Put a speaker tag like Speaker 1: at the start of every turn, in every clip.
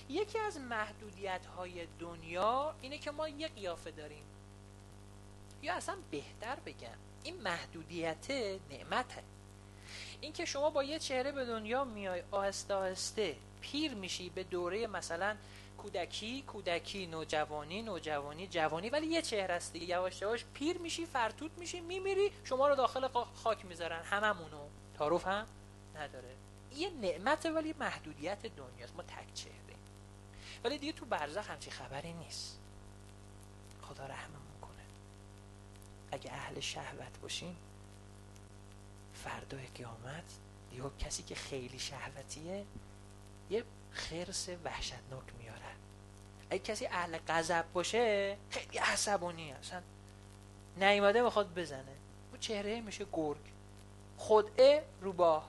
Speaker 1: یکی از محدودیت‌های دنیا اینه که ما یه قیافه داریم، یا اصلا بهتر بگم این محدودیت نعمته. این که شما با یه چهره به دنیا میای، آهسته آهسته پیر میشی به دوره مثلا کودکی، نوجوانی، جوانی، ولی یه چهره است دیگه. یواش یواش پیر میشی، فرتوت میشی، میمیری، شما رو داخل خاک میذارن هممونو. تعارف هم نداره. یه نعمته ولی محدودیت دنیاست. ما تک چهره. ولی دیگه تو برزخ همچین خبری نیست. خدا رحممون کنه. اگه اهل شهوت باشین، فردای قیامت دیگه کسی که خیلی شهوتیه یه خرس وحشتناک میاره. اگه کسی اهل غضب باشه خیلی عصبانی، اصلا نیومده میخواد بزنه، اون چهره میشه گرگ، خدعه روباه،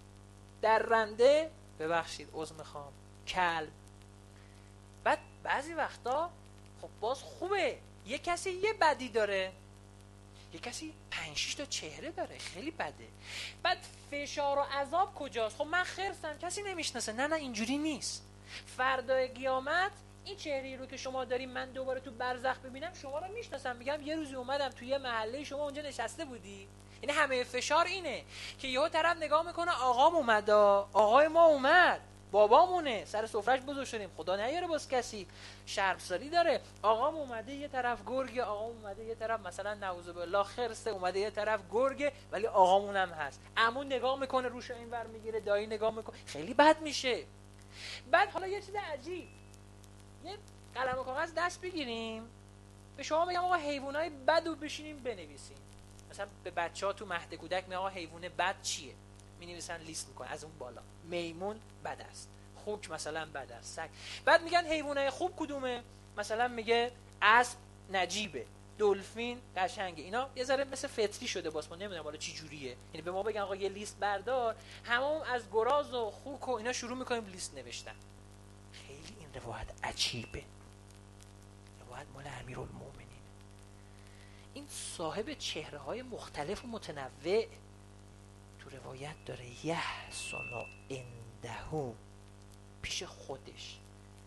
Speaker 1: درنده، ببخشید عذر میخوام، کلب. بعد بعضی وقتا خب باز خوبه یه کسی یه بدی داره، یه کسی 5-6 تا چهره داره، خیلی بده. بعد فشار و عذاب کجاست؟ خب من خرسم، کسی نمیشناسه. نه اینجوری نیست. فردای قیامت این چهره رو که شما داریم من دوباره تو برزخ ببینم، شما رو میشناسم، میگم یه روزی اومدم توی یه محله شما اونجا نشسته بودی. یعنی همه فشار اینه که یهو طرف نگاه میکنه آقام اومد، آقای ما اومد، بابامونه، سر سفرهش بزرگ شدیم، خدا نیاره باز کسی شرمساری داره. آقام اومده یه طرف گرگه، آقام اومده یه طرف مثلا نعوذ بالله خرسه، اومده یه طرف گرگه، ولی آقامون هم هست. عمو نگاه میکنه روش اینور میگیره، دایی نگاه میکنه، خیلی بد میشه. بعد حالا یه چیز عجیب، یه قلم و کاغذ دست بگیریم، به شما بگم آقا حیوانای بد رو بشینیم بنویسیم. مثلا به بچه‌ها تو مهد کودک میگن آقا حیوان بد چیه، می‌نویسن لیست میکنن از اون بالا. میمون بد است، خوک مثلا بد است، سگ. بعد میگن حیوانای خوب کدومه؟ مثلا میگه اسب نجیبه، دلفین قشنگه. اینا یه ذره مثل فطری شده، باز ما نمیدونم حالا چی جوریه. یعنی به ما بگن آقا یه لیست بردار، همون از گراز و خوک و اینا شروع میکنیم لیست نوشتن. خیلی این روایت عجیبه، روایت مال امیرالمومنین. این صاحب چهره های مختلف و متنوع تو روایت داره یحسن عنده، پیش خودش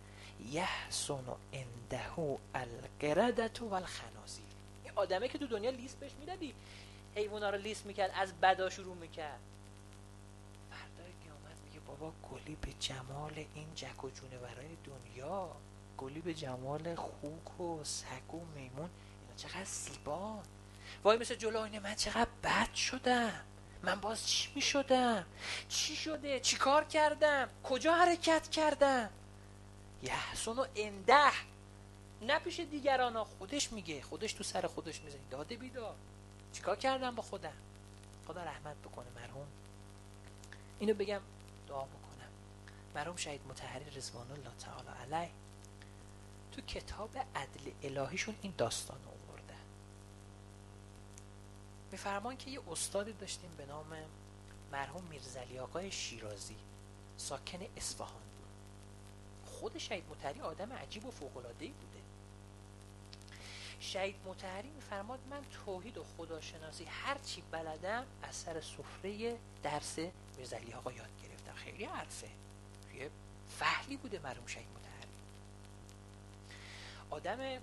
Speaker 1: یحسن عنده القردة والخنازیر. این آدمه که تو دنیا لیست بهش میدادی، حیوانا رو لیست میکرد، از بدا شروع میکرد، فردای قیامت میگه بابا گلی به جمال این جک و جونورای دنیا، گلی به جمال خوک و سگ و میمون، اینا چقدر زیبا، وای مثل جلو آینه من چقدر بد شدم، من باز چی می شدم، چی شده، چی کار کردم، کجا حرکت کردم. یحسن و انده، نه پیش دیگران ها، خودش میگه، خودش تو سر خودش میزنه، داده بیدار چی کار کردم با خودم. خدا رحمت بکنه مرحوم. اینو بگم دعا بکنم، مرحوم شهید مطهری رضوان الله تعالی علیه تو کتاب عدل الهیشون این داستان آورده. میفرمان که یه استادی داشتیم به نام مرحوم میرزعلی آقای شیرازی، ساکن اصفهان بود. خود شهید مطهری آدم عجیب و فوق‌العاده‌ای بوده. شهید مطهری میفرماد من توحید و خداشناسی هر چی بلدم از سر سفره درس میرزعلی آقا یاد گرفتم. خیلی حرفه، یه فحلی بوده مرحوم شهید مطهری. آدم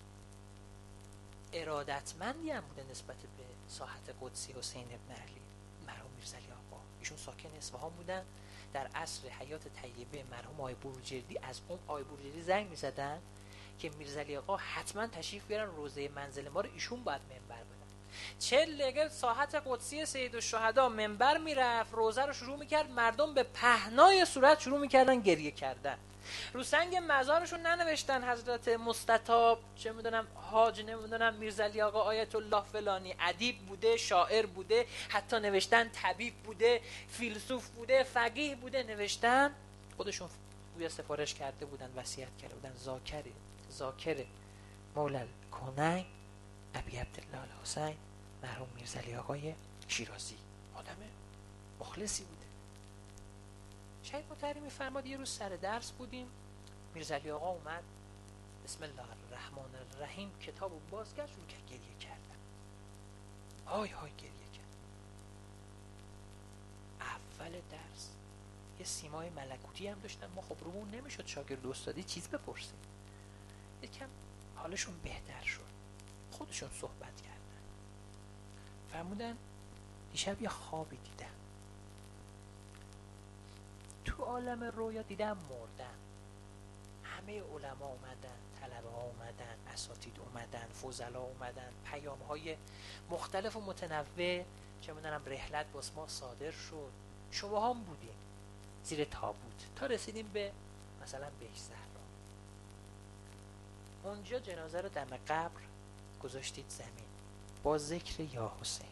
Speaker 1: ارادتمندی هم بوده نسبت به ساحت قدسی حسین ابن علی. مرحوم میرزعلی آقا ایشون ساکن اصفهان بودن. در عصر حیات طیبه مرحوم آقای بروجردی از اون آقای بروجردی زنگ میزدن که میرزعلی آقا حتما تشریف بیارن روضه منزل ما رو، ایشون باید منبر بدن. 40 دقیقه ساحت قدسی سید الشهدا منبر میرفت، روضه رو شروع میکرد، مردم به پهنای صورت شروع میکردن گریه کردن. رو سنگ مزارشون ننوشتن حضرت مستطاب چه میدونم حاج نمیدونم میرزعلی آقا آیت الله فلانی، ادیب بوده، شاعر بوده، حتی نوشتن طبیب بوده، فیلسوف بوده، فقیه بوده، نوشتن خودشون گویا سفارش کرده بودن، وصیت کرده بودن ذاکر مولا الکونین ابی عبدالله الحسین مرحوم میرزعلی آقای شیرازی. آدم مخلصی بوده. شهید مطهری میفرماد یه روز سر درس بودیم، میرزعلی آقا اومد، بسم الله الرحمن الرحیم کتابو باز کرد، شروع کرد گریه کردن، های گریه کرد. اول درس یه سیمای ملکوتی هم داشتن. ما خب رومون نمیشد شاگرد استادی چیز بپرسیم. یکم حالشون بهتر شد، خودشون صحبت کردن، فرمودن دیشب یه خوابی دیدم، تو عالم رویا دیدم مردن، همه علما اومدن، طلبه ها اومدن، اساتید اومدن، فضلا اومدن، پیام های مختلف و متنوع چه میدونم رحلت باز ما صادر شد، شما هم بودیم زیر تابوت تا رسیدیم به مثلا بهش زهرا. اونجا جنازه رو دم قبر گذاشتید زمین با ذکر یا حسین.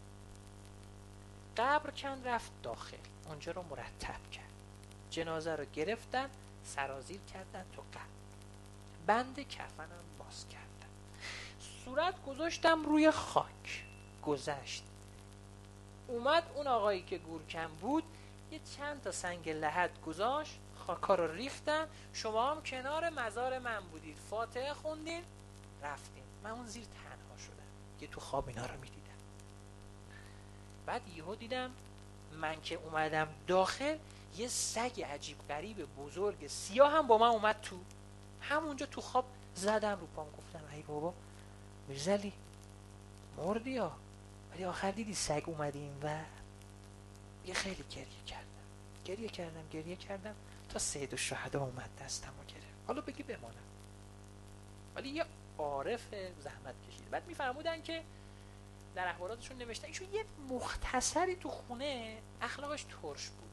Speaker 1: قبر کند رفت داخل، اونجا رو مرتب کرد، جنازه رو گرفتن سرازیر کردن تو قبر، بند کفنم باز کردن، صورت گذاشتم روی خاک، گذشت. اومد اون آقایی که گورکم بود یه چند تا سنگ لحد گذاشت، خاکا رو ریختن، شما هم کنار مزار من بودید، فاتحه خوندین رفتین. من اون زیر تنها شدم که تو خواب اینا رو میدیدم. بعد یهو دیدم من که اومدم داخل یه سگ عجیب غریب بزرگ سیاه هم با من اومد تو. همونجا تو خواب زدم رو پام گفتم ای بابا میرزلی مردی ها، ولی آخر دیدی سگ اومدی این ور. یه خیلی گریه کردم تا سید الشهدا اومد دستم و گرفت. حالا بگی بمانم، ولی یه عارف زحمت کشید. بعد میفرمودن که در اخباراتشون نوشتن ایشون یه مختصری تو خونه اخلاقش ترش بود.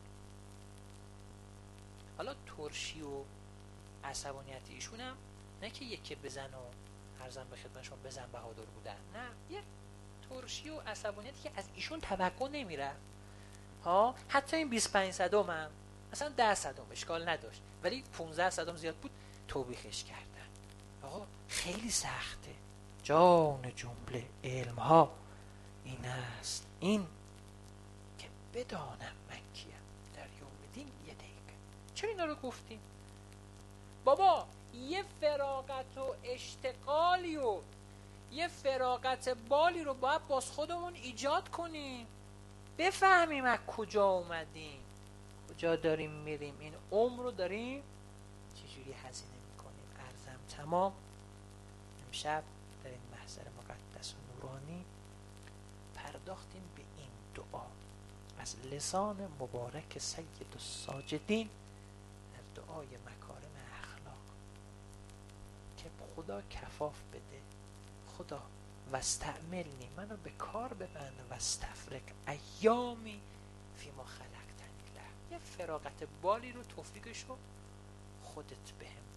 Speaker 1: حالا ترشی و عصبانیت ایشون هم نه که یکی بزن و عرضم به خدمتشون بزن بهادر بودن، نه، یه ترشی و عصبانیتی که از ایشون توقع نمیره ها. حتی این 25 صدم هم اصلا 10 صدم اشکال نداشت، ولی 15 صدم زیاد بود توبیخش کردن. آقا خیلی سخته، جان جمله علم ها این است این که بدانم من کیم در یوم دین یه دقیقه. چرا اینا رو گفتیم؟ بابا یه فراغت و اشتغالی و یه فراغت بالی رو باید باز خودمون ایجاد کنیم، بفهمیم از کجا اومدیم، کجا داریم میریم، این عمر رو داریم چجوری هزینه میکنیم. عرضم تمام. امشب در این محضر مقدس و نورانی پرداختیم به این دعا از لسان مبارک سید الساجدین در دعای مکارم اخلاق که خدا کفاف بده، خدا واستعملنی، منو به کار ببند، واستفرغ ایامی فیما خلقتنی له، یه فراغت بالی رو توفیقشو خودت بهم